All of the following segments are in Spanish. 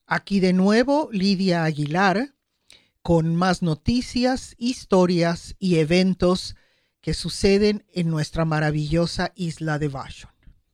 Aquí de nuevo Lidia Aguilar con más noticias, historias y eventos que suceden en nuestra maravillosa isla de Vashon.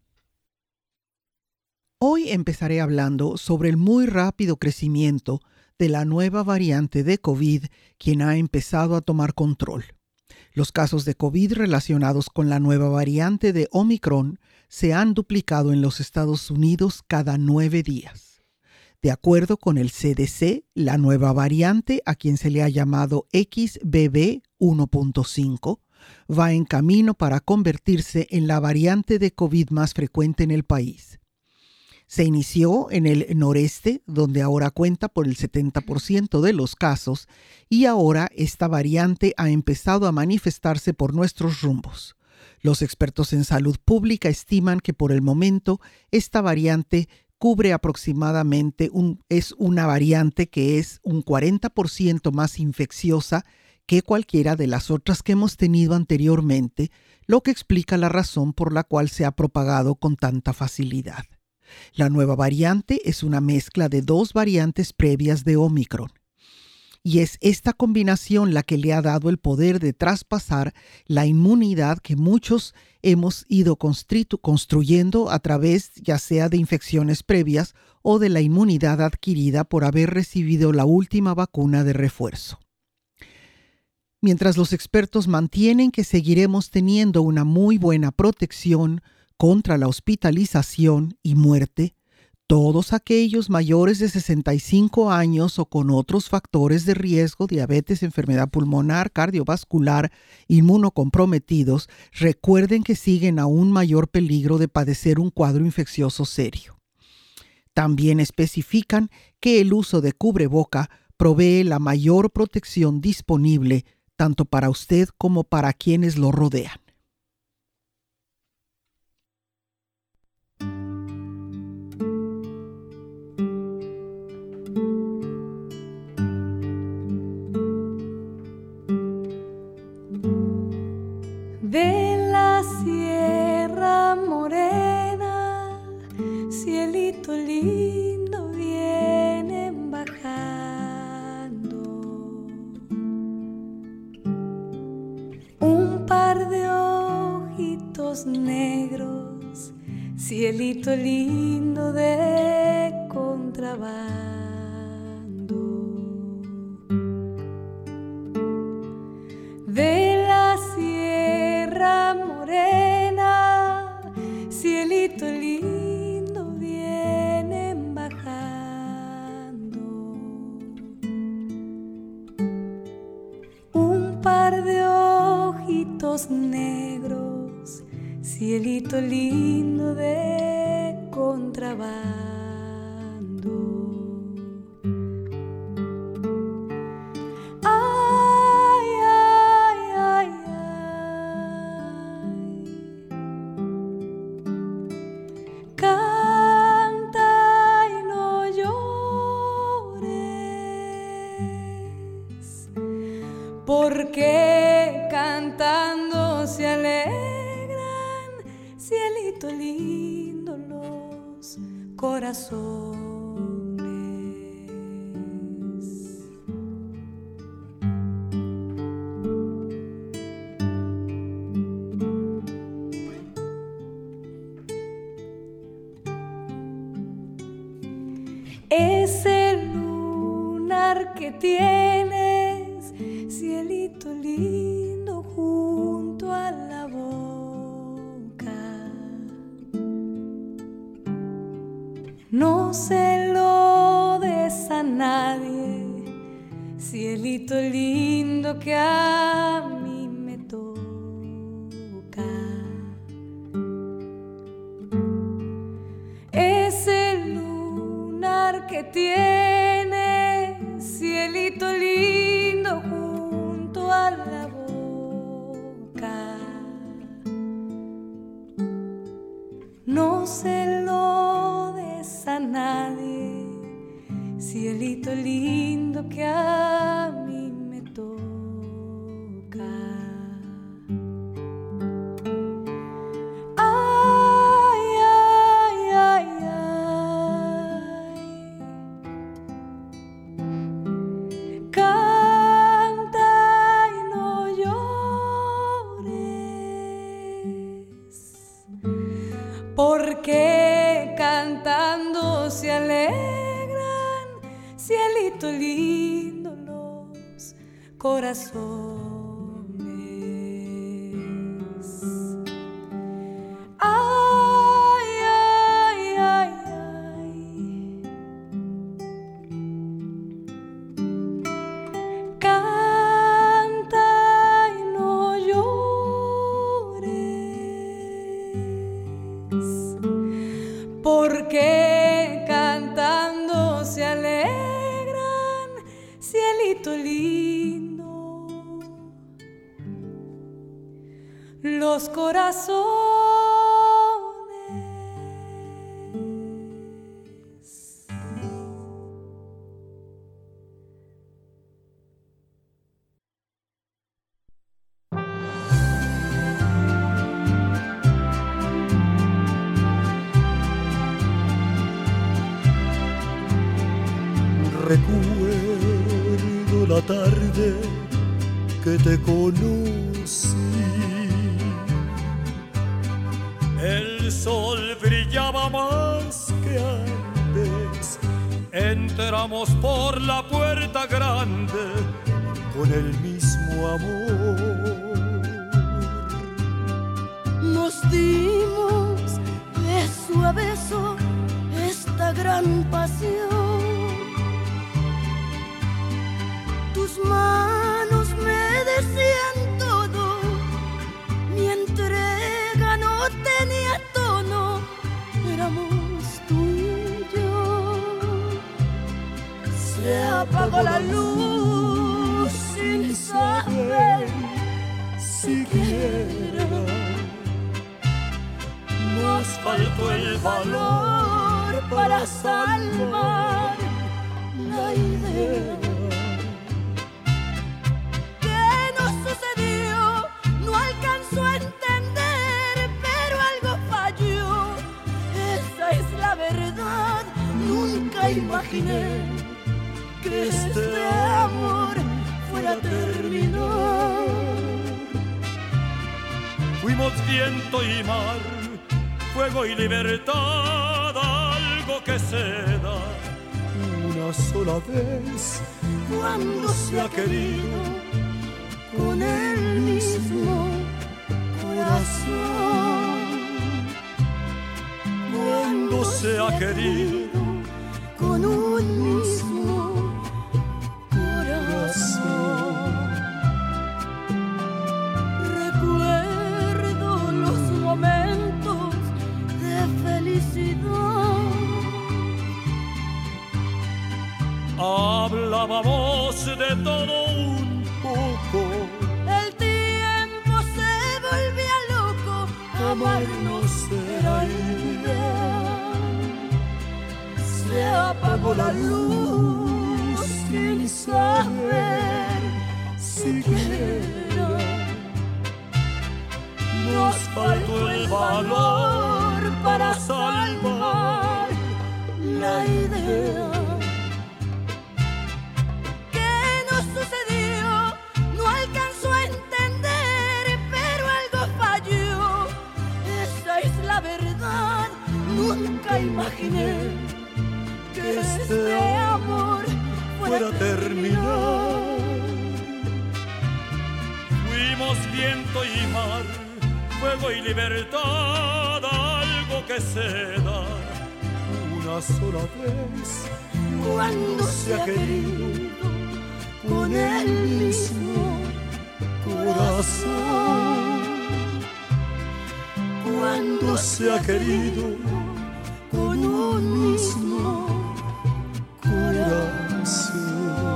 Hoy empezaré hablando sobre el muy rápido crecimiento de la nueva variante de COVID, quien ha empezado a tomar control. Los casos de COVID relacionados con la nueva variante de Omicron se han duplicado en los Estados Unidos cada 9 días. De acuerdo con el CDC, la nueva variante, a quien se le ha llamado XBB 1.5, va en camino para convertirse en la variante de COVID más frecuente en el país. Se inició en el noreste, donde ahora cuenta por el 70% de los casos, y ahora esta variante ha empezado a manifestarse por nuestros rumbos. Los expertos en salud pública estiman que por el momento esta variante cubre aproximadamente es una variante que es un 40% más infecciosa que cualquiera de las otras que hemos tenido anteriormente, lo que explica la razón por la cual se ha propagado con tanta facilidad. La nueva variante es una mezcla de dos variantes previas de Omicron. Y es esta combinación la que le ha dado el poder de traspasar la inmunidad que muchos hemos ido construyendo a través ya sea de infecciones previas o de la inmunidad adquirida por haber recibido la última vacuna de refuerzo. Mientras los expertos mantienen que seguiremos teniendo una muy buena protección contra la hospitalización y muerte, todos aquellos mayores de 65 años o con otros factores de riesgo, diabetes, enfermedad pulmonar, cardiovascular, inmunocomprometidos, recuerden que siguen a un mayor peligro de padecer un cuadro infeccioso serio. También especifican que el uso de cubreboca provee la mayor protección disponible tanto para usted como para quienes lo rodean. De la Sierra Morena, cielito lindo, vienen bajando un par de ojitos negros, cielito lindo de contrabando. De la Sierra Morena, cielito lindo, vienen bajando un par de ojitos negros, cielito lindo de contrabando. Porque cantando se alegran, cielito lindo, los corazones. Ese lunar que tienes, cielito lindo, junto a la boca, no se lo des a nadie, cielito lindo, que a mí me toca. Ese lunar que tienes, cielito lindo, junto a la boca, no se lo des a nadie, cielito lindo, que a mí me toca. Ay, ay, ay, ay. alegran, cielito lindo, los corazones. Ay, ay, ay, ay. Canta y no llores, porque cantando se alegran, cielito lindo, los corazones. Recuerdo la tarde que te conocí. El sol brillaba más que antes. Entramos por la puerta grande con el mismo amor. Nos dimos beso a beso esta gran pasión. Tus manos me decían todo, mi entrega no tenía tono, éramos tú y yo. Se apagó la luz sin saber siquiera. Nos faltó el valor para salvar la idea. Nunca imaginé que este amor fuera a terminar. Fuimos viento y mar, fuego y libertad, algo que se da una sola vez cuando se ha querido con el mismo corazón. Cuando se ha querido con un mismo corazón. Recuerdo los momentos de felicidad. Hablábamos de todo un poco. El tiempo se volvía loco, amarnos era ideal. Se apagó la luz sin saber siquiera. Nos faltó el valor para salvar la idea. ¿Qué nos sucedió? No alcanzó a entender, pero algo falló. Esa es la verdad, nunca imaginé que este amor fuera a terminar. Fuimos viento y mar, fuego y libertad, algo que se da una sola vez cuando se ha querido con el mismo corazón. Cuando se ha querido con un mismo corazón.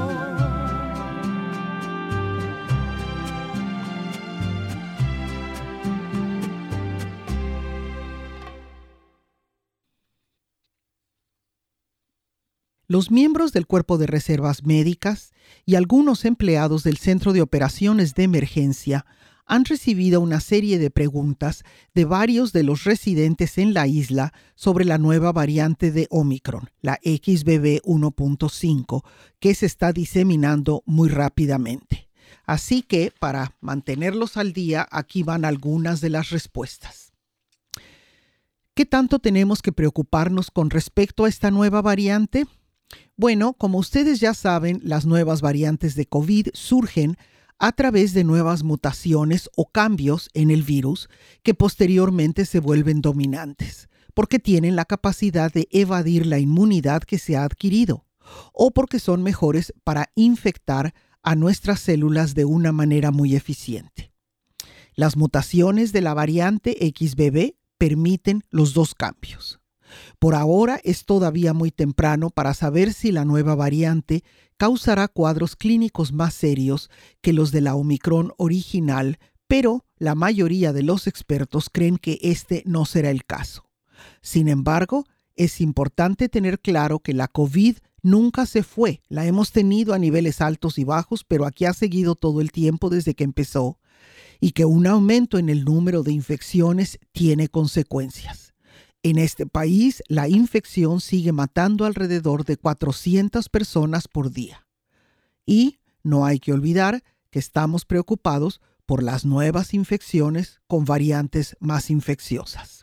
Los miembros del Cuerpo de Reservas Médicas y algunos empleados del Centro de Operaciones de Emergencia han recibido una serie de preguntas de varios de los residentes en la isla sobre la nueva variante de Omicron, la XBB 1.5, que se está diseminando muy rápidamente. Así que, para mantenerlos al día, aquí van algunas de las respuestas. ¿Qué tanto tenemos que preocuparnos con respecto a esta nueva variante? Bueno, como ustedes ya saben, las nuevas variantes de COVID surgen a través de nuevas mutaciones o cambios en el virus que posteriormente se vuelven dominantes, porque tienen la capacidad de evadir la inmunidad que se ha adquirido o porque son mejores para infectar a nuestras células de una manera muy eficiente. Las mutaciones de la variante XBB permiten los dos cambios. Por ahora es todavía muy temprano para saber si la nueva variante causará cuadros clínicos más serios que los de la Omicron original, pero la mayoría de los expertos creen que este no será el caso. Sin embargo, es importante tener claro que la COVID nunca se fue. La hemos tenido a niveles altos y bajos, pero aquí ha seguido todo el tiempo desde que empezó, y que un aumento en el número de infecciones tiene consecuencias. En este país, la infección sigue matando alrededor de 400 personas por día. Y no hay que olvidar que estamos preocupados por las nuevas infecciones con variantes más infecciosas.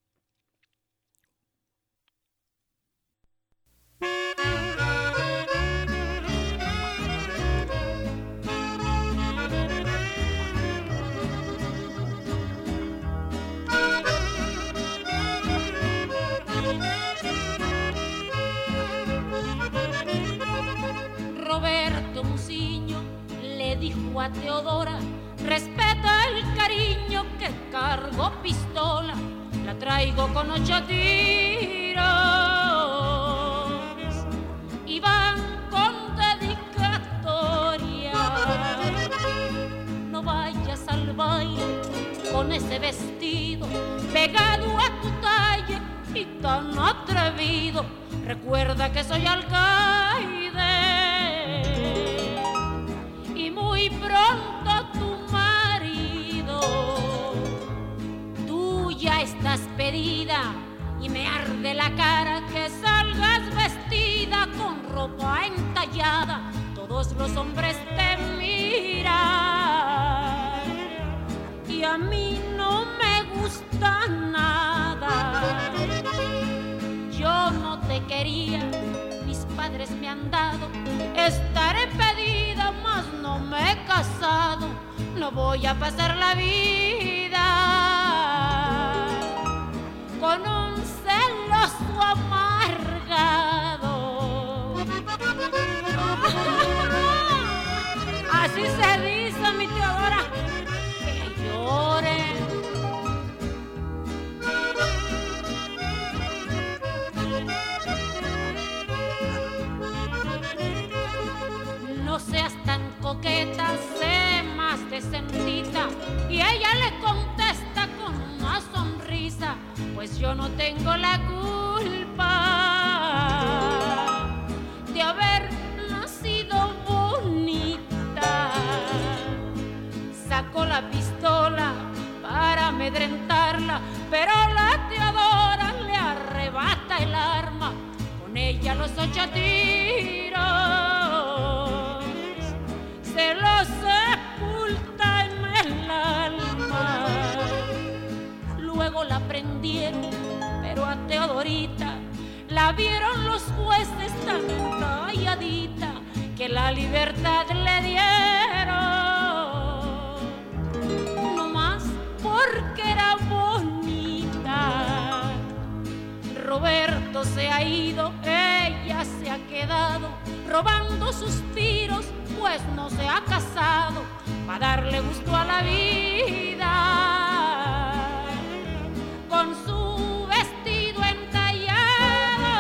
Dijo a Teodora, respeta el cariño que cargo pistola, la traigo con 8 tiros y van con dedicatoria. No vayas al baile con ese vestido pegado a tu talla y tan atrevido, recuerda que soy alcaide. Muy pronto tu marido, tú ya estás pedida y me arde la cara que salgas vestida con ropa entallada. Todos los hombres te miran y a mí no me gusta nada. Yo no te quería, mis padres me han dado, estaré pedida, mas no me he casado, no voy a pasar la vida con un celoso amargado. Así se dice, mi Teodora, que llore. No seas tan coqueta, sé más decentita. Y ella le contesta con una sonrisa, pues yo no tengo la culpa de haber nacido bonita. Sacó la pistola para amedrentarla, pero la Teodora le arrebata el arma, con ella los 8 tiros se lo sepulta en el alma. Luego la prendieron, pero a Teodorita la vieron los jueces tan calladita que la libertad le dieron, no más porque era bonita. Roberto se ha ido, ella se ha quedado robando suspiros, pues no se ha casado para darle gusto a la vida con su vestido entallado.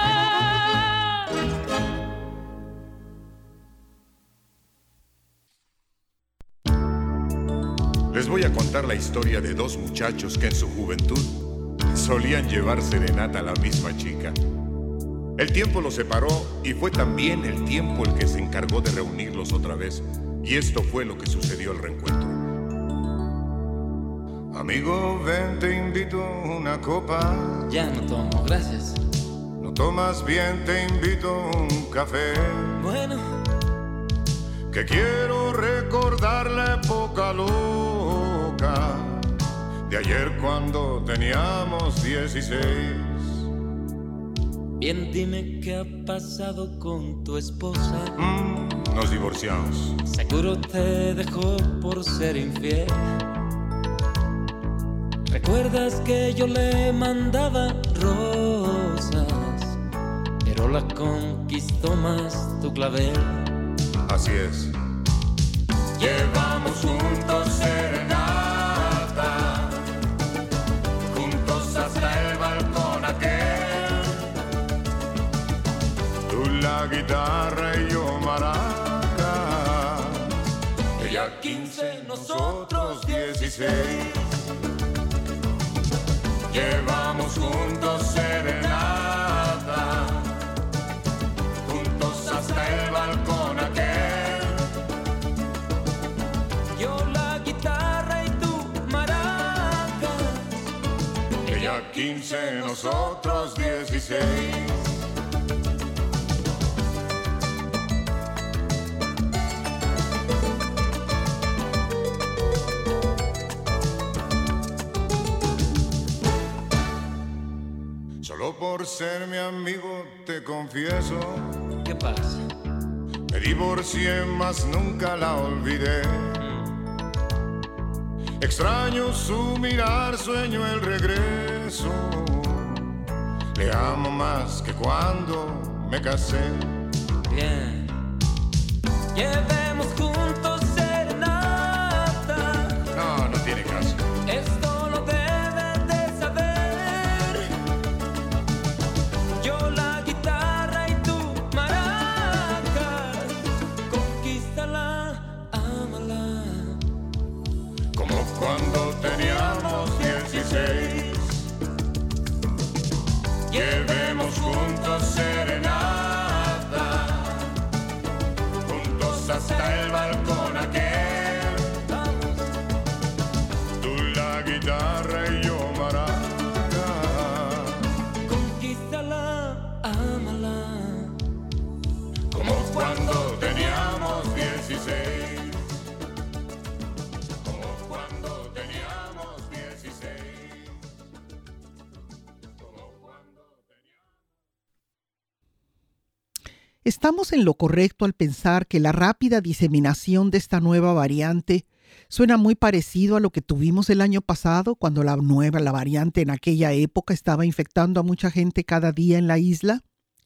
Les voy a contar la historia de 2 muchachos que en su juventud solían llevar serenata a la misma chica. El tiempo los separó y fue también el tiempo el que se encargó de reunirlos otra vez. Y esto fue lo que sucedió al reencuentro. Amigo, ven, te invito a una copa. Ya no tomo, gracias. ¿No tomas bien? Te invito a un café. Bueno. Que quiero recordar la época loca de ayer cuando teníamos 16. Bien, dime qué ha pasado con tu esposa. Nos divorciamos. Seguro te dejó por ser infiel. ¿Recuerdas que yo le mandaba rosas, pero la conquistó más tu clavel? Así es. Llevamos juntos serenata, juntos hasta el balcón aquel. Tú la guitarra y yo maraca. Ella 15, nosotros 16. Llevamos juntos serenata, juntos hasta el balcón aquel. Yo la guitarra y tú maracas. Ella 15, nosotros 16. Solo por ser mi amigo te confieso. ¿Qué pasa? Me divorcié, mas nunca la olvidé. Extraño su mirar, sueño el regreso. Le amo más que cuando me casé. Bien. Llevemos juntos serenata. No, no tiene caso. Esto lo debes de saber. Yo la guitarra y tú maracas. Conquístala, ámala. Como cuando teníamos 16. Llevemos juntos serenata, juntos hasta el balcón aquel. Tú la guitarra y yo maraca. Conquístala, ámala. Como cuando teníamos 16. Como cuando teníamos 16. Como cuando teníamos... Estamos en lo correcto al pensar que la rápida diseminación de esta nueva variante suena muy parecido a lo que tuvimos el año pasado cuando la variante en aquella época estaba infectando a mucha gente cada día en la isla.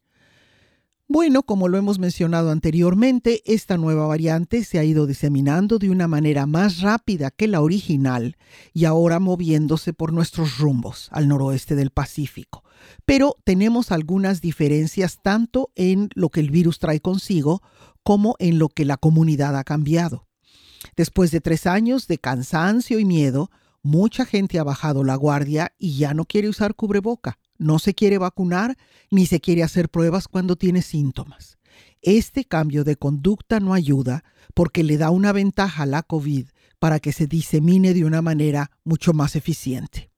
Bueno, como lo hemos mencionado anteriormente, esta nueva variante se ha ido diseminando de una manera más rápida que la original y ahora moviéndose por nuestros rumbos al noroeste del Pacífico. Pero tenemos algunas diferencias tanto en lo que el virus trae consigo como en lo que la comunidad ha cambiado. Después de 3 años de cansancio y miedo, mucha gente ha bajado la guardia y ya no quiere usar cubreboca. No se quiere vacunar ni se quiere hacer pruebas cuando tiene síntomas. Este cambio de conducta no ayuda porque le da una ventaja a la COVID para que se disemine de una manera mucho más eficiente.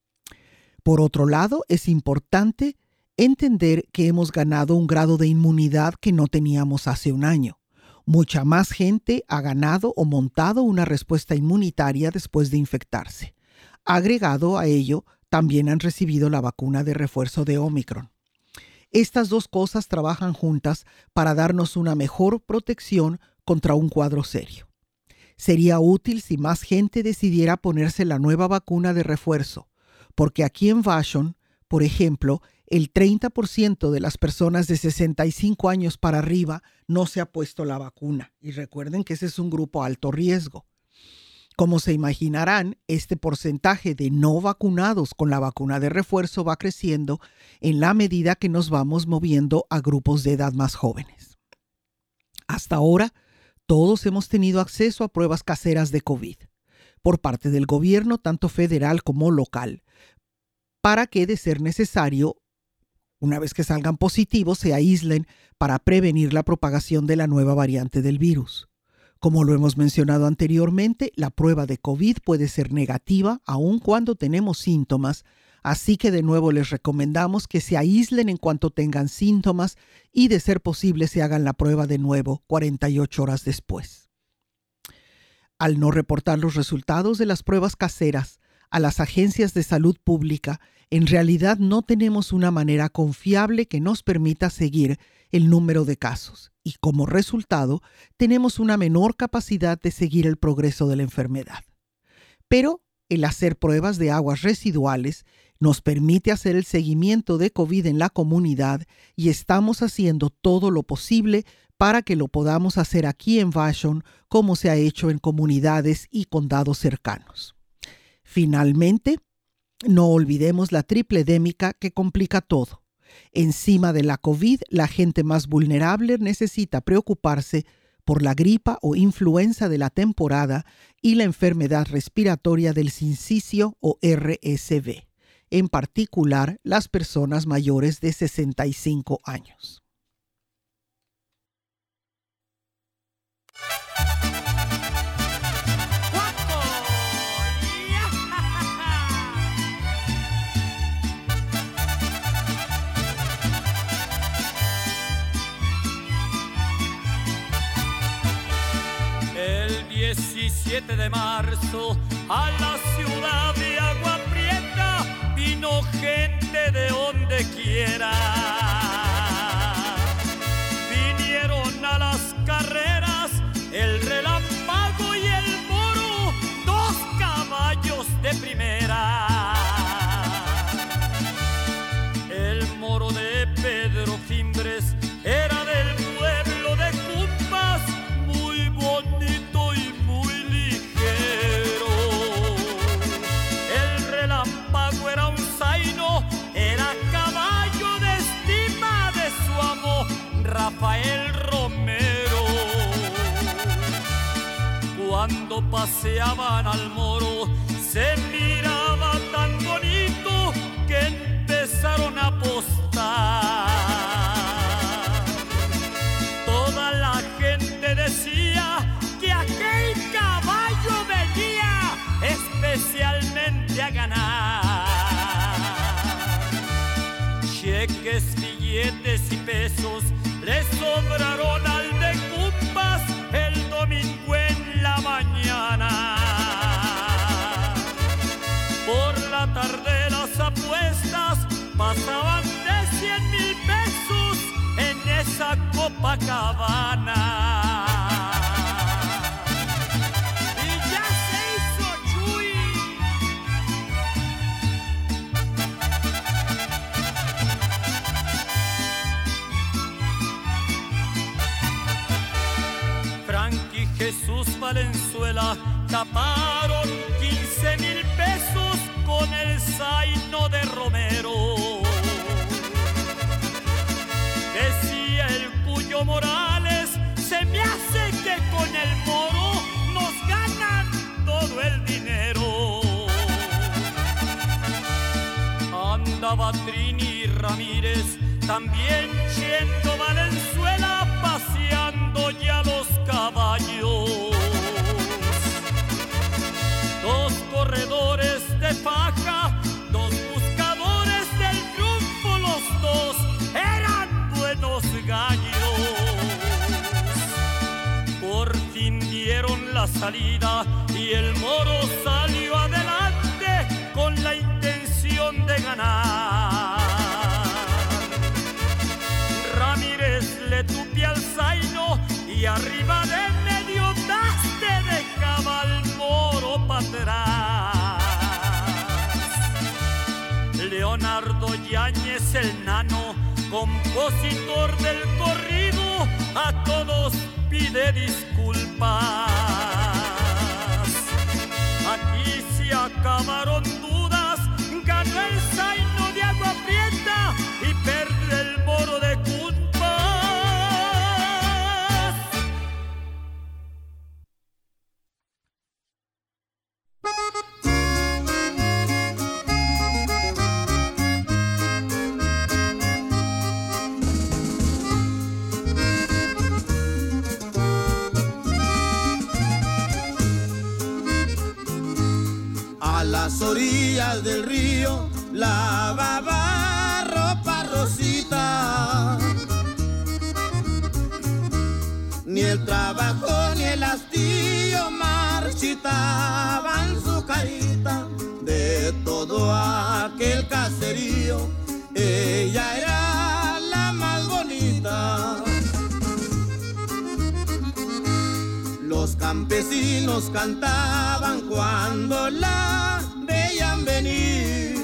Por otro lado, es importante entender que hemos ganado un grado de inmunidad que no teníamos hace un año. Mucha más gente ha ganado o montado una respuesta inmunitaria después de infectarse. Agregado a ello, también han recibido la vacuna de refuerzo de Omicron. Estas dos cosas trabajan juntas para darnos una mejor protección contra un cuadro serio. Sería útil si más gente decidiera ponerse la nueva vacuna de refuerzo, porque aquí en Vashon, por ejemplo, el 30% de las personas de 65 años para arriba no se ha puesto la vacuna. Y recuerden que ese es un grupo a alto riesgo. Como se imaginarán, este porcentaje de no vacunados con la vacuna de refuerzo va creciendo en la medida que nos vamos moviendo a grupos de edad más jóvenes. Hasta ahora, todos hemos tenido acceso a pruebas caseras de COVID por parte del gobierno, tanto federal como local, para que, de ser necesario, una vez que salgan positivos, se aíslen para prevenir la propagación de la nueva variante del virus. Como lo hemos mencionado anteriormente, la prueba de COVID puede ser negativa aun cuando tenemos síntomas, así que de nuevo les recomendamos que se aíslen en cuanto tengan síntomas y de ser posible se hagan la prueba de nuevo 48 horas después. Al no reportar los resultados de las pruebas caseras, a las agencias de salud pública, en realidad no tenemos una manera confiable que nos permita seguir el número de casos y como resultado tenemos una menor capacidad de seguir el progreso de la enfermedad. Pero el hacer pruebas de aguas residuales nos permite hacer el seguimiento de COVID en la comunidad y estamos haciendo todo lo posible para que lo podamos hacer aquí en Vashon como se ha hecho en comunidades y condados cercanos. Finalmente, no olvidemos la tripledémica que complica todo. Encima de la COVID, la gente más vulnerable necesita preocuparse por la gripa o influenza de la temporada y la enfermedad respiratoria del sincicio o RSV, en particular las personas mayores de 65 años. El 17 de marzo a la ciudad de Agua Prieta vino gente de donde quiera. Vinieron a las carreras el Relámpago y el Moro, dos caballos de primera. El Moro de Pedro Fimbres era del pueblo de Cumpas, muy bonito y muy ligero. El Relámpago era un zaino, era caballo de estima de su amo Rafael Romero. Cuando paseaban al Moro se miraba tan bonito que empezaron a apostar. Toda la gente decía que aquel caballo venía especialmente a ganar. Cheques, billetes y pesos le sobraron al de Cumpas el domingo en la mañana. Por la tarde las apuestas pasaban de 100,000 pesos en esa Copacabana. Y ya se hizo Chuy. Frankie Jesús Valenzuela taparon 15,000 pesos con el zaino de Romero. Decía el Cuyo Morales, se me hace que con el Moro nos ganan todo el dinero. Andaba Trini Ramírez, también Chendo Valenzuela, paseando ya los caballos. Dos corredores de faja, dos buscadores del triunfo, los dos eran buenos gallos. Por fin dieron la salida y el Moro salió adelante con la intención de ganar. Ramírez le tupía al zaino y arriba de medio daste dejaba al Moro para atrás. Leonardo Yáñez el Nano, compositor del corrido, a todos pide disculpas. Aquí se acabaron dudas, ganó el zaino de Agua Prieta y perdió el Moro de Cumpas. A las orillas del río lavaba ropa Rosita. Ni el trabajo ni el hastío marchitaban su carita de todo aquel caserío, ella era la más bonita. Los campesinos cantaban cuando la veían venir,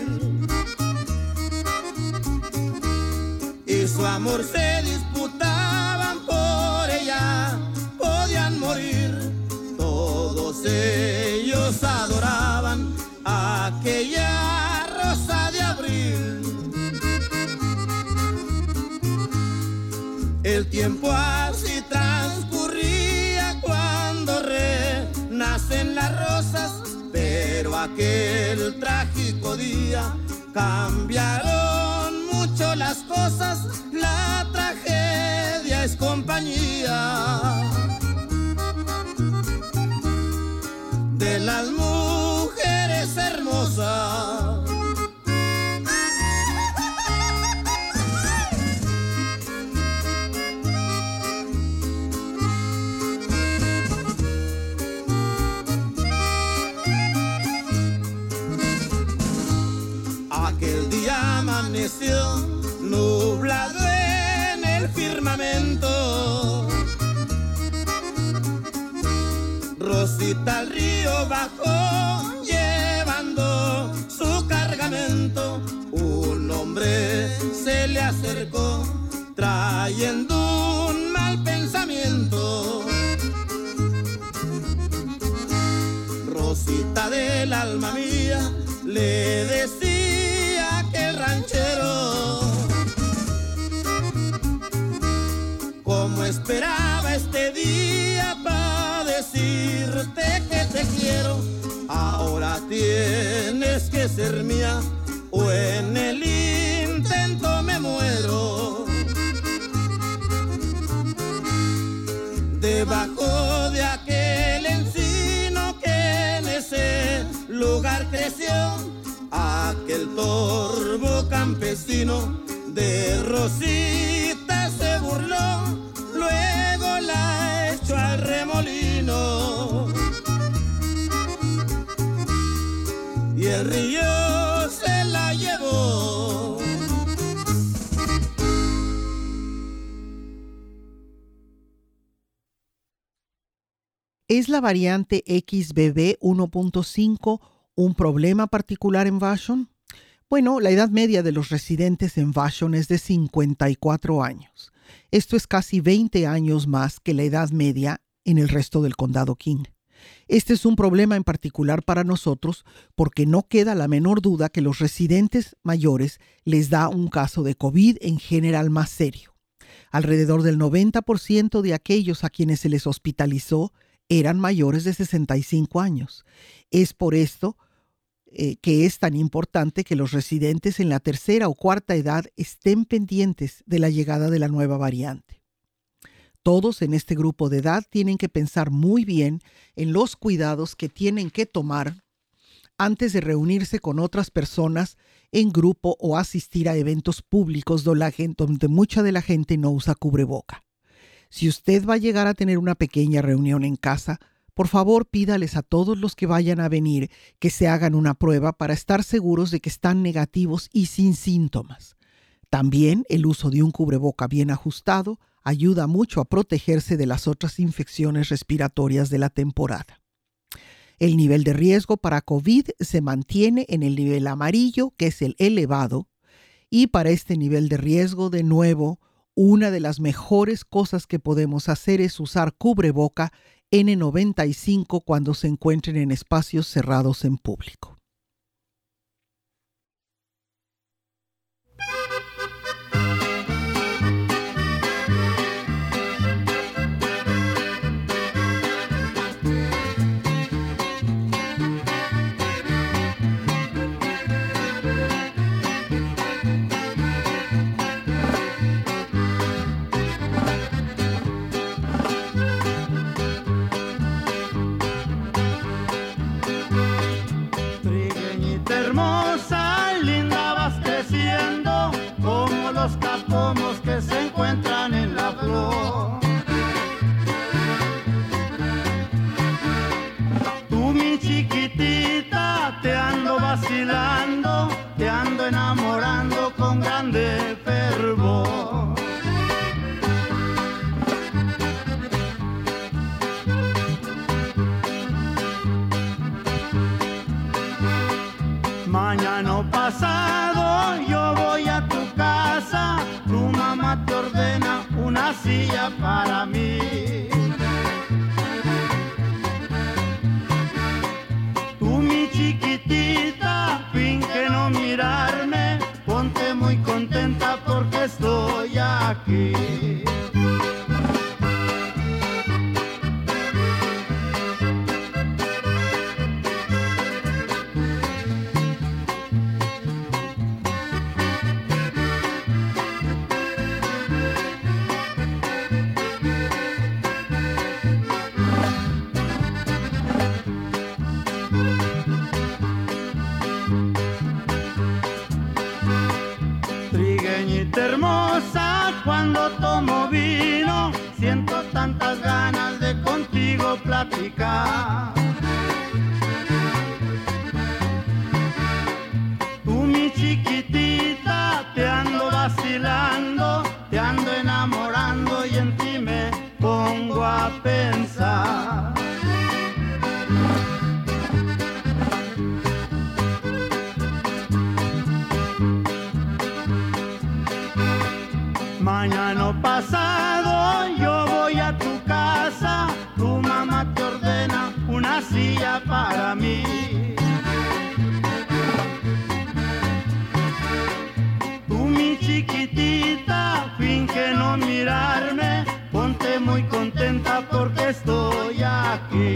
y su amor se disputaban por ella, podían morir. Todos ellos adoraban aquella rosa de abril. El tiempo así transcurría cuando renacen las rosas, pero aquel trágico día cambiaron mucho las cosas. La tragedia es compañía de las mujeres hermosas. Aquel día amaneció nublado en el firmamento. Rosita al río bajó llevando su cargamento. Un hombre se le acercó trayendo un mal pensamiento. Rosita del alma mía, le decía aquel ranchero, como esperaba este día para decirte que te quiero. Ahora tienes que ser mía o en el intento me muero. Debajo de aquel encino que en ese lugar creció, aquel torvo campesino de Rosita se burló, luego la echó al remolino y el río se la llevó. ¿Es la variante XBB 1.5 un problema particular en Vashon? Bueno, la edad media de los residentes en Vashon es de 54 años. Esto es casi 20 años más que la edad media en el resto del condado King. Este es un problema en particular para nosotros porque no queda la menor duda que los residentes mayores les da un caso de COVID en general más serio. Alrededor del 90% de aquellos a quienes se les hospitalizó eran mayores de 65 años. Es por esto que es tan importante que los residentes en la tercera o cuarta edad estén pendientes de la llegada de la nueva variante. Todos en este grupo de edad tienen que pensar muy bien en los cuidados que tienen que tomar antes de reunirse con otras personas en grupo o asistir a eventos públicos donde mucha de la gente no usa cubreboca. Si usted va a llegar a tener una pequeña reunión en casa, por favor pídales a todos los que vayan a venir que se hagan una prueba para estar seguros de que están negativos y sin síntomas. También el uso de un cubreboca bien ajustado ayuda mucho a protegerse de las otras infecciones respiratorias de la temporada. El nivel de riesgo para COVID se mantiene en el nivel amarillo, que es el elevado, y para este nivel de riesgo, de nuevo, una de las mejores cosas que podemos hacer es usar cubreboca N95 cuando se encuentren en espacios cerrados en público. silla para mí. Tú, mi chiquitita, finge no mirarme, ponte muy contenta porque estoy aquí. Hermosa, cuando tomo vino, siento tantas ganas de contigo platicar. Tú, mi chiquitita, te ando vacilando, te ando enamorando y en ti me pongo a pensar. Mañana pasado yo voy a tu casa, tu mamá te ordena una silla para mí. Tú, mi chiquitita, finge no mirarme, ponte muy contenta porque estoy aquí.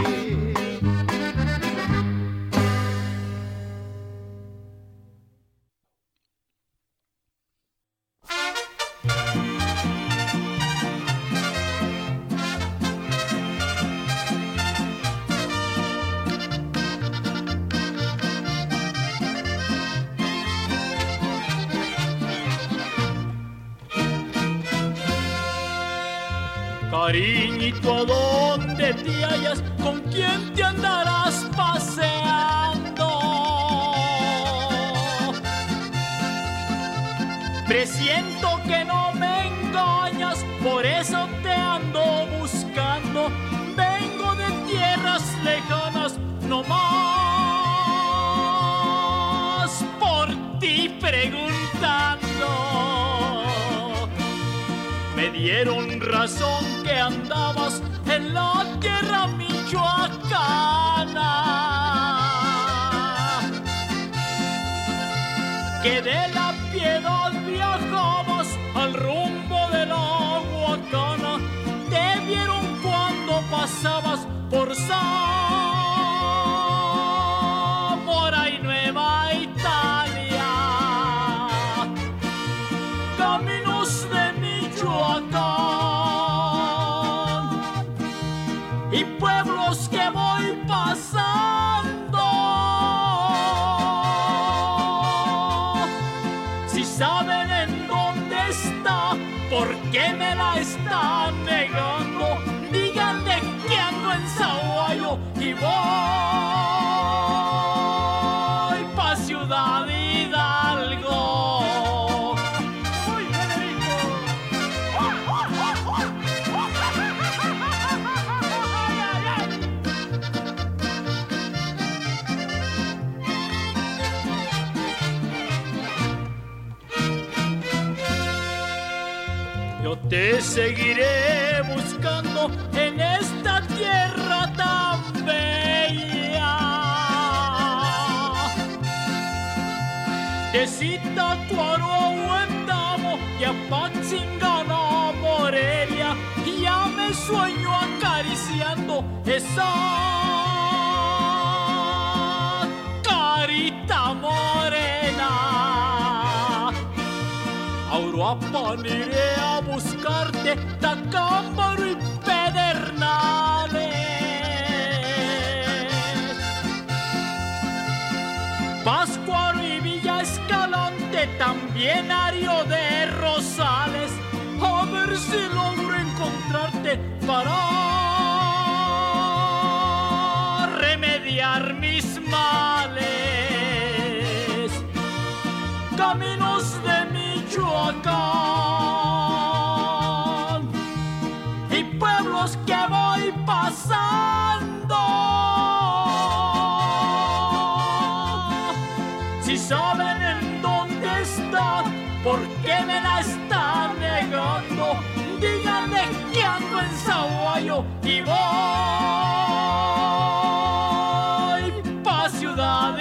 Cariñito, ¿a dónde te hallas? ¿Con quién te andarás paseando? Presiento que no me engañas, por eso te ando buscando. Vengo de tierras lejanas, no más por ti preguntando. Me dieron razón que andabas en la tierra michoacana, que de la Piedad viajabas al rumbo de la Huacana. Te vieron cuando pasabas por Zamora y Nueva Italia, caminos de Michoacán y pueblos que voy pasando. Si saben en dónde está, ¿por qué me la están negando? Díganle que ando en Zaguayo y voy pa' Ciudad Hidalgo. ¡Uy, Federico! ¡Ay, ay, ay! Yo te seguiré buscando en esta tierra tan bella, de Zitácuaro a Huetamo y a Patzingana, Morelia, y ya me sueño acariciando esa carita morena. A Uruapan iré a buscarte, Tacámbaro y Pedernales, Pátzcuaro y Villa Escalante, también Ario de Rosales, a ver si logro encontrarte para remediar mis males. Caminos de Michoacán y pueblos que voy pasando. Si saben en dónde está, ¿por qué me la están negando? Díganme caballo y voy pa' Ciudad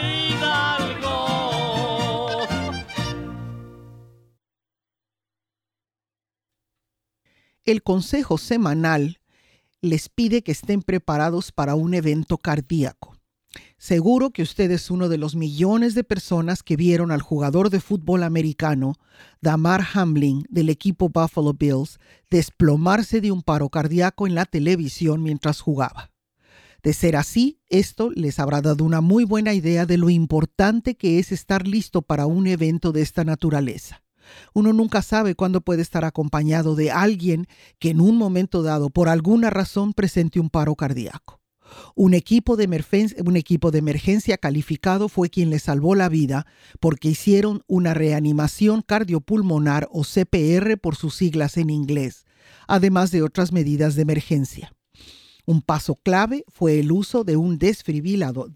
Hidalgo. El consejo semanal les pide que estén preparados para un evento cardíaco. Seguro que usted es uno de los millones de personas que vieron al jugador de fútbol americano Damar Hamlin del equipo Buffalo Bills desplomarse de un paro cardíaco en la televisión mientras jugaba. De ser así, esto les habrá dado una muy buena idea de lo importante que es estar listo para un evento de esta naturaleza. Uno nunca sabe cuándo puede estar acompañado de alguien que en un momento dado, por alguna razón, presente un paro cardíaco. Un equipo de emergencia calificado fue quien le salvó la vida porque hicieron una reanimación cardiopulmonar o CPR por sus siglas en inglés, además de otras medidas de emergencia. Un paso clave fue el uso de un desfibrilador,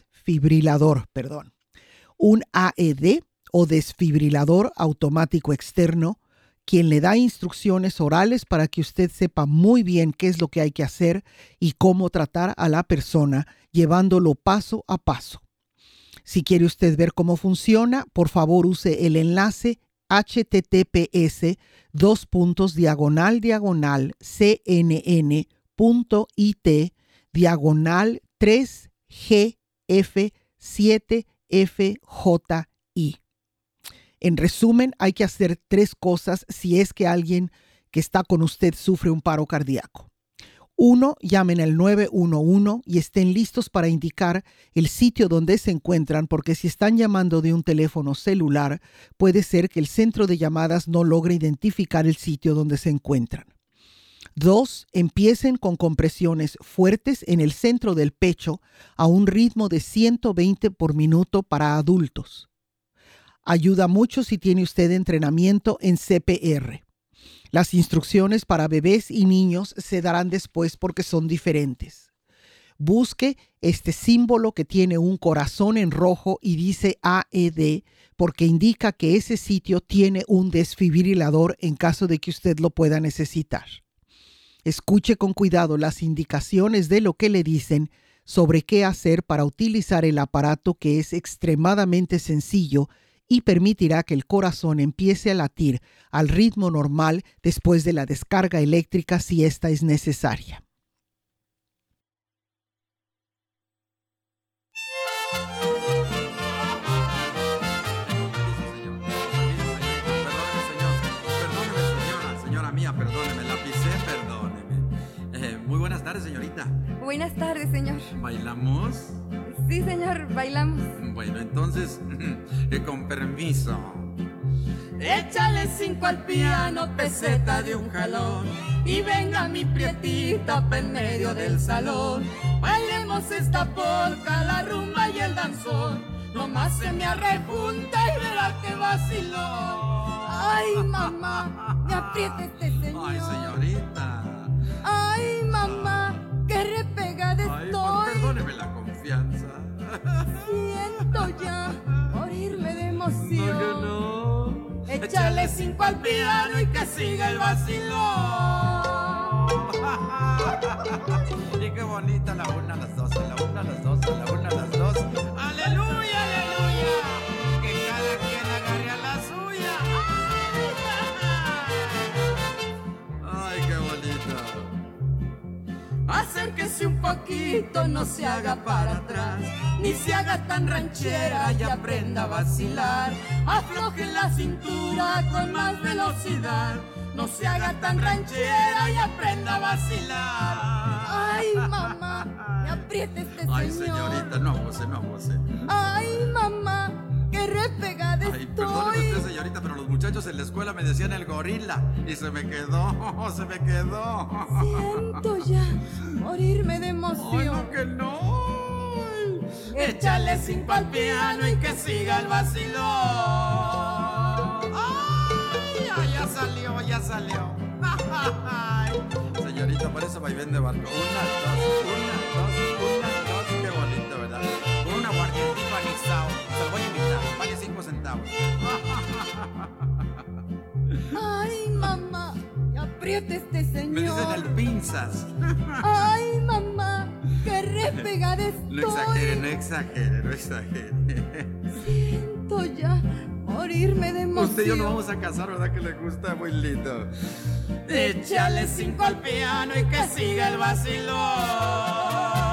un AED o desfibrilador automático externo, quien le da instrucciones orales para que usted sepa muy bien qué es lo que hay que hacer y cómo tratar a la persona, llevándolo paso a paso. Si quiere usted ver cómo funciona, por favor use el enlace https://cnn.it/3GF7FJI. En resumen, hay que hacer 3 cosas si es que alguien que está con usted sufre un paro cardíaco. 1. Llamen al 911 y estén listos para indicar el sitio donde se encuentran, porque si están llamando de un teléfono celular, puede ser que el centro de llamadas no logre identificar el sitio donde se encuentran. 2. Empiecen con compresiones fuertes en el centro del pecho a un ritmo de 120 por minuto para adultos. Ayuda mucho si tiene usted entrenamiento en CPR. Las instrucciones para bebés y niños se darán después porque son diferentes. Busque este símbolo que tiene un corazón en rojo y dice AED porque indica que ese sitio tiene un desfibrilador en caso de que usted lo pueda necesitar. Escuche con cuidado las indicaciones de lo que le dicen sobre qué hacer para utilizar el aparato, que es extremadamente sencillo y permitirá que el corazón empiece a latir al ritmo normal después de la descarga eléctrica si esta es necesaria. Señora mía, perdóneme, la pisé, perdóneme. Muy buenas tardes, señorita. Buenas tardes, señor. ¿Bailamos? Sí, señor, bailamos. Bueno, entonces, con permiso. Échale 5 al piano, peseta de un jalón, y venga mi prietita pa' en medio del salón. Bailemos esta polca, la rumba y el danzón. Nomás se me arrejunta y verá que vaciló. Ay, mamá, me aprieta este señor. Ay, señorita. Ay, mamá, qué repegada estoy. Ay, perdóneme la confianza. Siento ya morirme de emoción. No. Échale 5 al piano y que siga el vacilón. Y qué bonita la una, las dos, la una, las dos, la una, las dos. Aleluya, aleluya. Que cada quien agarre a la suya. Ay, qué bonito. Acérquese un poquito, no se haga para atrás, ni se haga tan ranchera y aprenda a vacilar. Afloje la cintura con más velocidad, no se haga tan ranchera y aprenda a vacilar. Ay, mamá, me aprieta este señor. Ay, señorita, no abuse, no abuse. Ay, mamá, qué repegada Ay, estoy. perdóneme usted, señorita, pero los muchachos en la escuela me decían el gorila y se me quedó. Siento ya morirme de emoción. Ay, no, que no. Échale 5 al piano y que siga el vacilón. Ay, ya salió, ya salió. Ay, señorita, por eso vaivén de barco. Una, dos, qué bonito, ¿verdad? Con un aguardientito anexado. Se lo voy a invitar, vale 5 centavos. Ay, mamá, me aprieta este señor. Me dicen el piensas? Ay, mamá, qué repegada estoy. No exagere. Siento ya morirme de emoción. Usted y yo nos vamos a casar, ¿verdad que le gusta? Muy lindo. Échale 5 al piano y que siga el vacilón.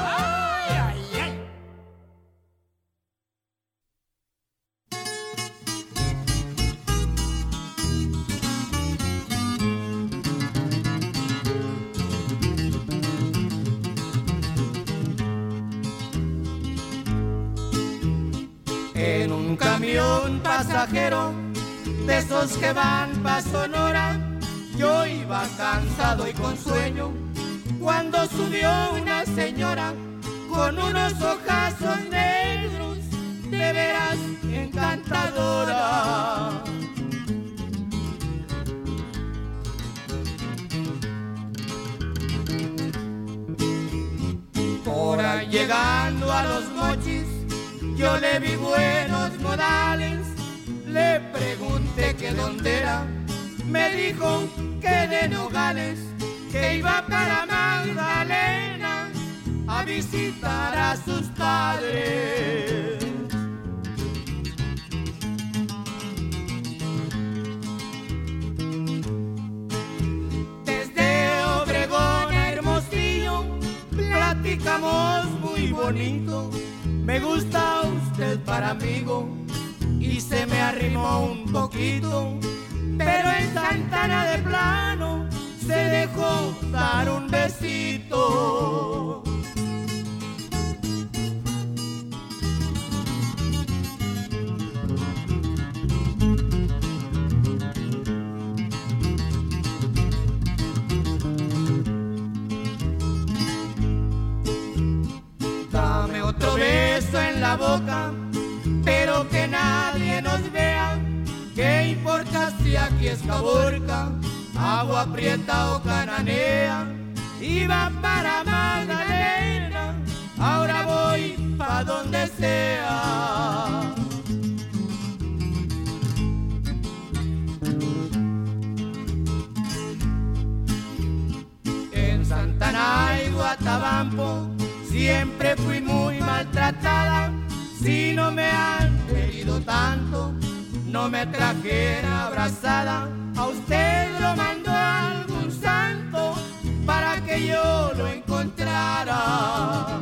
En un camión pasajero de esos que van pa' Sonora, yo iba cansado y con sueño cuando subió una señora con unos ojazos negros, de veras encantadora. Por ahí llegando a Los Mochis, yo le vi buenos modales, le pregunté que dónde era, me dijo que de Nogales, que iba para Magdalena a visitar a sus padres. Desde Obregón a Hermosillo platicamos muy bonito. Me gusta usted para amigo y se me arrimó un poquito, pero en Santana de plano se dejó dar un besito. Dame otro beso en la boca, pero que nadie nos vea. ¿Qué importa si aquí es Caborca, Agua Prieta o Cananea? Iba para Magdalena, ahora voy pa' donde sea. En Santana y Guatabampo siempre fui muy maltratada. Si no me han querido tanto, no me trajera abrazada. A usted lo mandó algún santo para que yo lo encontrara.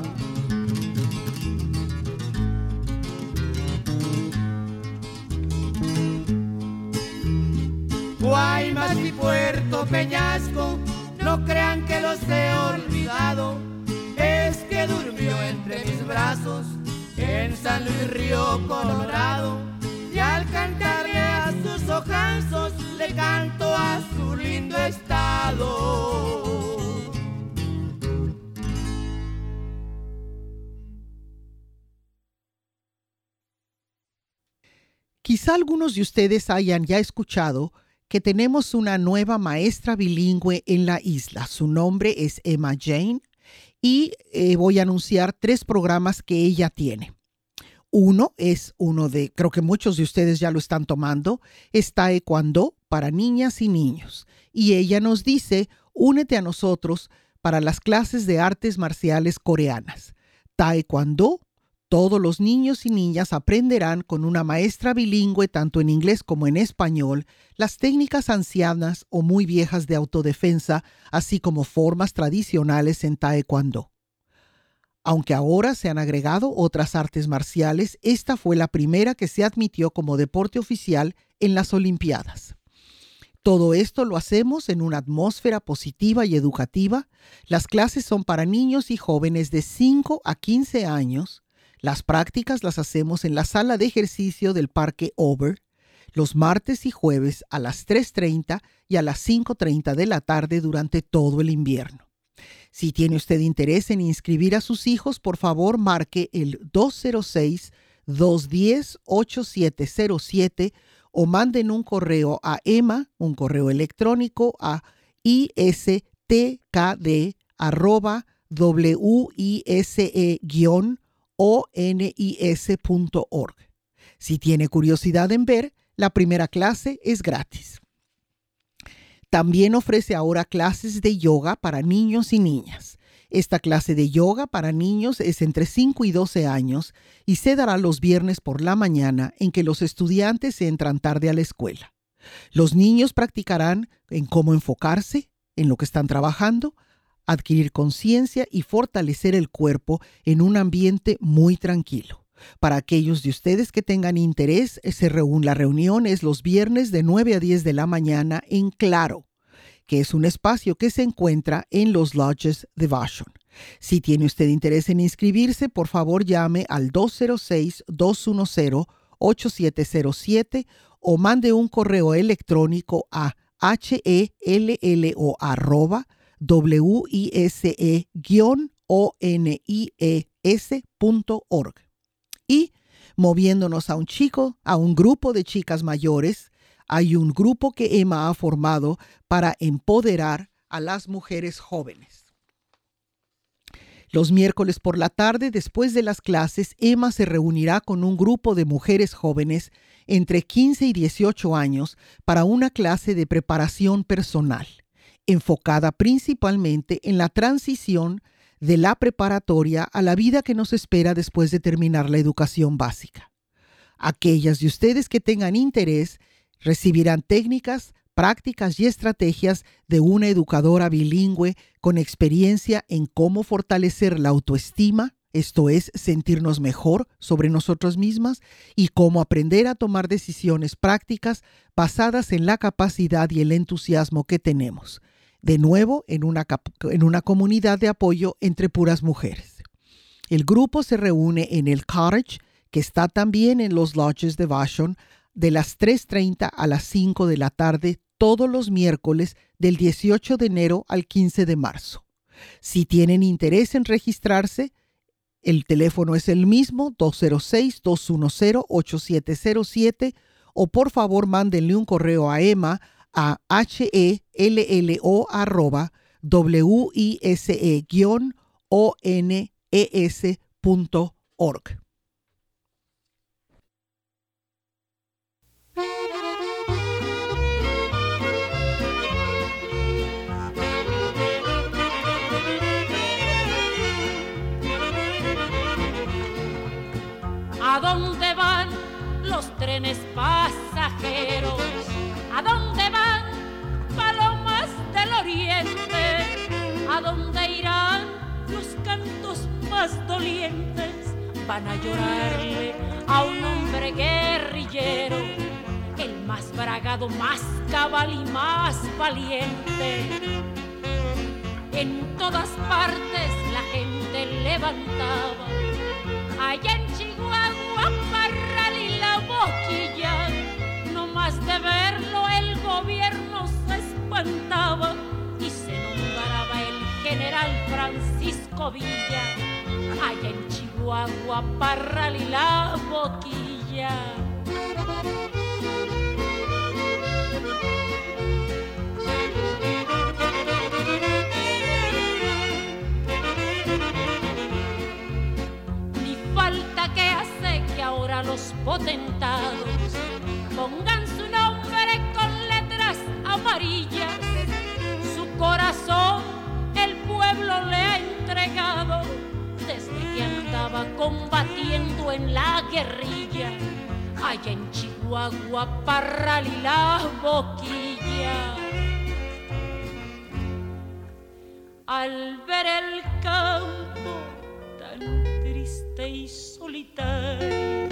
Guaymas y Puerto Peñasco, no crean que los he olvidado. Es que durmió entre mis brazos en San Luis Río Colorado, y al cantarle a sus ojazos le canto a su lindo estado. Quizá algunos de ustedes hayan ya escuchado que tenemos una nueva maestra bilingüe en la isla. Su nombre es Emma Jane y voy a anunciar 3 programas que ella tiene. Uno es uno de, creo que muchos de ustedes ya lo están tomando, es Taekwondo para niñas y niños. Y ella nos dice, únete a nosotros para las clases de artes marciales coreanas. Taekwondo, todos los niños y niñas aprenderán con una maestra bilingüe tanto en inglés como en español las técnicas ancianas o muy viejas de autodefensa, así como formas tradicionales en Taekwondo. Aunque ahora se han agregado otras artes marciales, esta fue la primera que se admitió como deporte oficial en las Olimpiadas. Todo esto lo hacemos en una atmósfera positiva y educativa. Las clases son para niños y jóvenes de 5 a 15 años. Las prácticas las hacemos en la sala de ejercicio del Parque Over, los martes y jueves a las 3:30 y a las 5:30 de la tarde durante todo el invierno. Si tiene usted interés en inscribir a sus hijos, por favor marque el 206-210-8707 o manden un correo a Emma, un correo electrónico a isttkd@wise-onis.org. Si tiene curiosidad en ver, la primera clase es gratis. También ofrece ahora clases de yoga para niños y niñas. Esta clase de yoga para niños es entre 5 y 12 años y se dará los viernes por la mañana en que los estudiantes entran tarde a la escuela. Los niños practicarán en cómo enfocarse en lo que están trabajando, adquirir conciencia y fortalecer el cuerpo en un ambiente muy tranquilo. Para aquellos de ustedes que tengan interés, la reunión es los viernes de 9 a 10 de la mañana en Claro, que es un espacio que se encuentra en los Lodges de Vashon. Si tiene usted interés en inscribirse, por favor llame al 206-210-8707 o mande un correo electrónico a hello@wise-onies.org. Y moviéndonos a un grupo de chicas mayores, hay un grupo que Emma ha formado para empoderar a las mujeres jóvenes. Los miércoles por la tarde, después de las clases, Emma se reunirá con un grupo de mujeres jóvenes entre 15 y 18 años para una clase de preparación personal, enfocada principalmente en la transición de la preparatoria a la vida que nos espera después de terminar la educación básica. Aquellas de ustedes que tengan interés recibirán técnicas, prácticas y estrategias de una educadora bilingüe con experiencia en cómo fortalecer la autoestima, esto es, sentirnos mejor sobre nosotros mismas, y cómo aprender a tomar decisiones prácticas basadas en la capacidad y el entusiasmo que tenemos. De nuevo, en una comunidad de apoyo entre puras mujeres. El grupo se reúne en el Cottage, que está también en los Lodges de Vashon, de las 3:30 a las 5 de la tarde todos los miércoles del 18 de enero al 15 de marzo. Si tienen interés en registrarse, el teléfono es el mismo, 206-210-8707, o por favor mándenle un correo a Emma a hello@wise-ones.org. ¿A dónde van los trenes pasajeros? ¿A dónde van palomas del oriente? ¿A dónde irán los cantos más dolientes? Van a llorarle a un hombre guerrillero, el más bragado, más cabal y más valiente. En todas partes la gente levantaba, allá en Chihuahua, Parral y La Boquilla, no más de verlo el gobierno se espantaba y se nombraba el general Francisco Villa, allá en Chihuahua, Parral y La Boquilla. Que hace que ahora los potentados pongan su nombre con letras amarillas. Su corazón el pueblo le ha entregado desde que andaba combatiendo en la guerrilla, allá en Chihuahua, Parral y La Boquilla. Al ver el campo tan triste y solitario,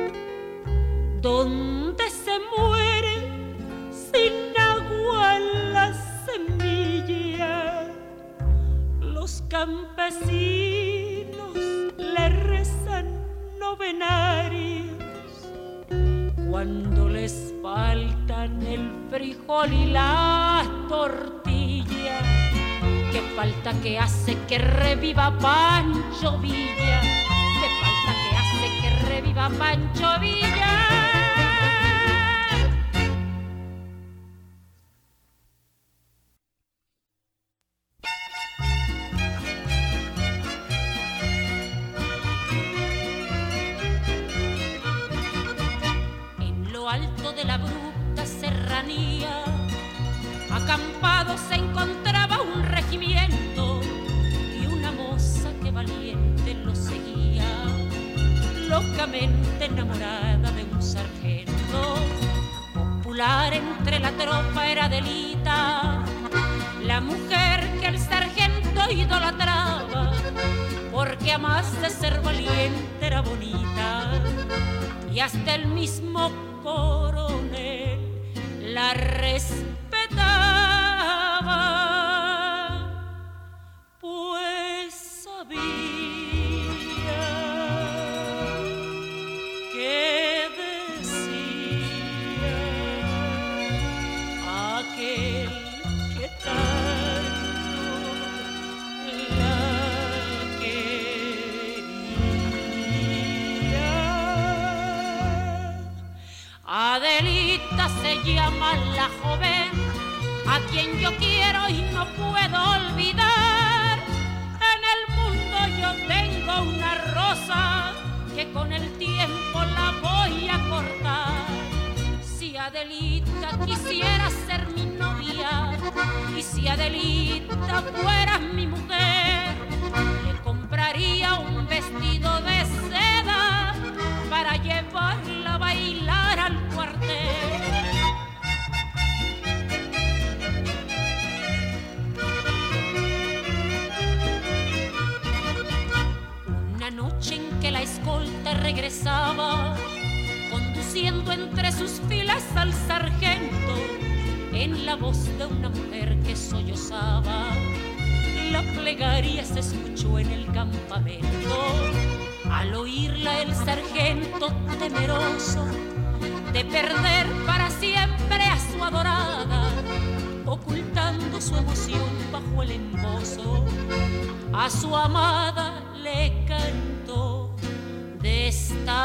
donde se muere sin agua la semilla, los campesinos le rezan novenarios cuando les faltan el frijol y la tortilla. Qué falta que hace que reviva Pancho Villa, qué falta que hace que reviva Pancho Villa. En lo alto de la abrupta serranía, acampa locamente enamorada de un sargento. Popular entre la tropa era Adelita, la mujer que el sargento idolatraba, porque a más de ser valiente era bonita, y hasta el mismo coronel la respetaba, pues sabía que decía aquel que tanto la quería. Adelita se llama la joven a quien yo quiero y no puedo olvidar. En el mundo yo tengo una rosa que con el tiempo la voy a cortar. Si Adelita quisiera ser mi novia y si Adelita fuera mi mujer, le compraría un vestido de seda para llevarla a bailar al cuartel. Una noche en que la escolta regresaba, conduciendo entre sus filas al sargento, en la voz de una mujer que sollozaba, la plegaria se escuchó en el campamento. Al oírla el sargento, temeroso de perder para siempre a su adorada, ocultando su emoción bajo el embozo, a su amada le cantó de esta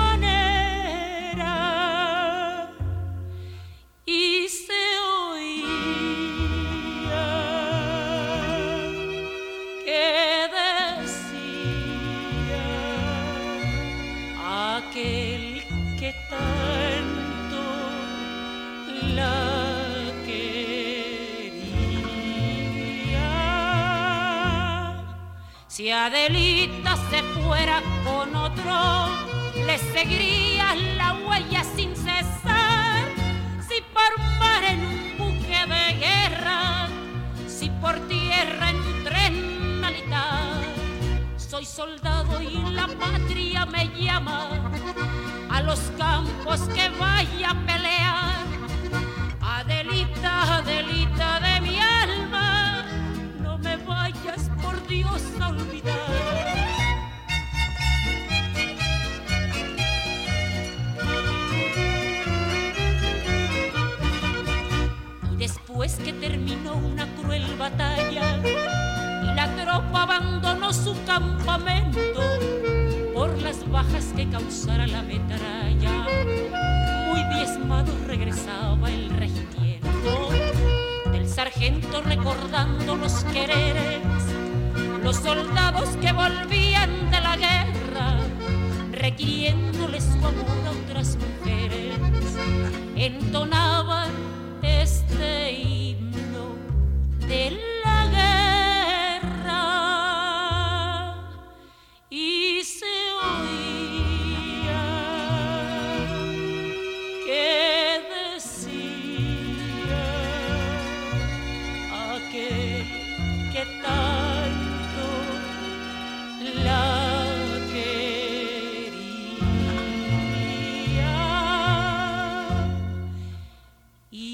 manera y se oía que decía aquel que tanto la quería. Si Adelita se fuera con otro, le seguiría la huella sin cesar. Si por mar en un buque de guerra, si por tierra en un tren militar, soy soldado y la patria me llama a los campos que vaya a pelear. Adelita, Adelita de mi alma, no me vayas por Dios a olvidar. Y después que terminó una cruel batalla y la tropa abandonó su campamento por las bajas que causara la metralla, muy diezmado regresaba el regimiento del sargento recordando los quereres, los soldados que volvían de la guerra, requiriéndole su amor a otras mujeres, entonaban este himno de la guerra y se oía que decía aquel que tanto la quería y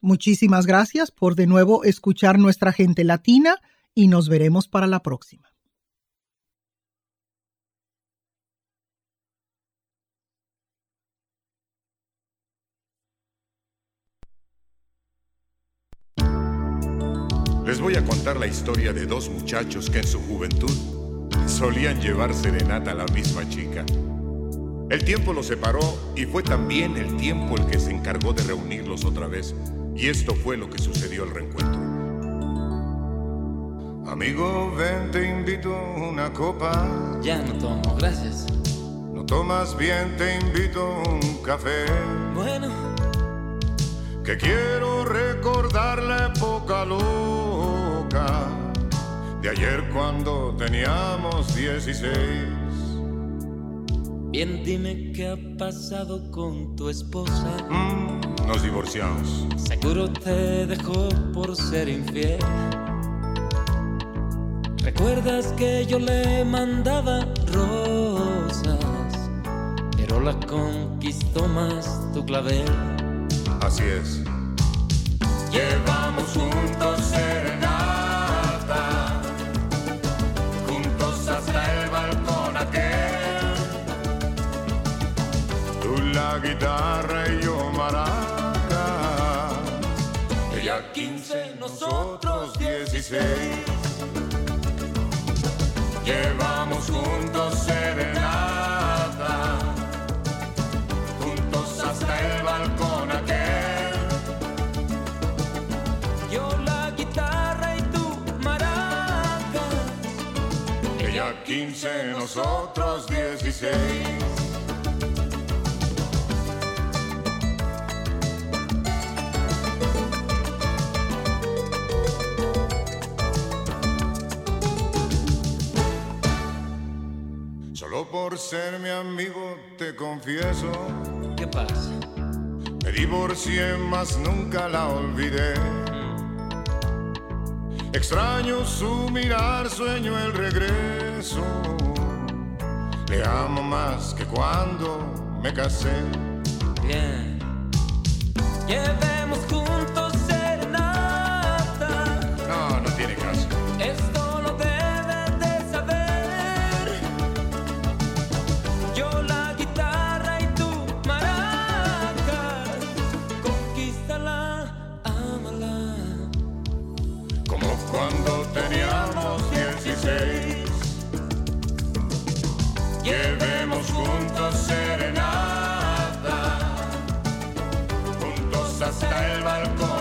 Muchísimas gracias por de nuevo escuchar nuestra gente latina y nos veremos para la próxima. Les voy a contar la historia de dos muchachos que en su juventud solían llevar serenata a la misma chica. El tiempo los separó y fue también el tiempo el que se encargó de reunirlos otra vez. Y esto fue lo que sucedió al reencuentro. Amigo, ven, te invito a una copa. Ya no tomo, gracias. ¿No tomas bien? Te invito a un café. Bueno. Que quiero recordar la época loca de ayer cuando teníamos 16. Bien, dime qué ha pasado con tu esposa. Nos divorciamos. Seguro te dejó por ser infiel. ¿Recuerdas que yo le mandaba rosas, pero la conquistó más tu clavel? Así es. Llevamos juntos serenata, juntos hasta el balcón aquel. Tú la guitarra y yo maraca. Ella 15, nosotros 16. Llevamos juntos serenata, juntos hasta el balcón aquel. Yo la guitarra y tú maracas. Ella 15, nosotros 16. Solo por ser mi amigo te confieso. ¿Qué pasa? Me divorcié, mas nunca la olvidé. Extraño su mirar, sueño el regreso. Le amo más que cuando me casé. Bien. Llevemos juntos serenata. No, no tiene caso. Esto lo debes de saber. Yo la guitarra y tú maracas. Conquístala, ámala. Como cuando teníamos 16. Llevemos juntos serenata, juntos hasta el balcón